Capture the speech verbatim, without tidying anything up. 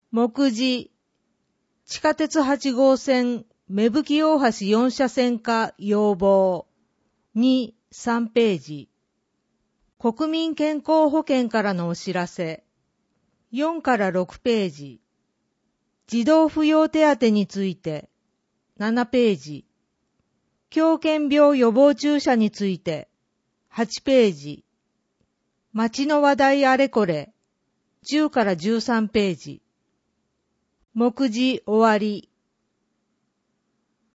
目次、地下鉄はち号線、芽吹大橋よん車線化要望。に、さんページ。国民健康保険からのお知らせ。よんからろくページ。児童扶養手当について。ななページ。狂犬病予防注射について。はちページ。街の話題あれこれ。じゅうからじゅうさんページ。目次終わり。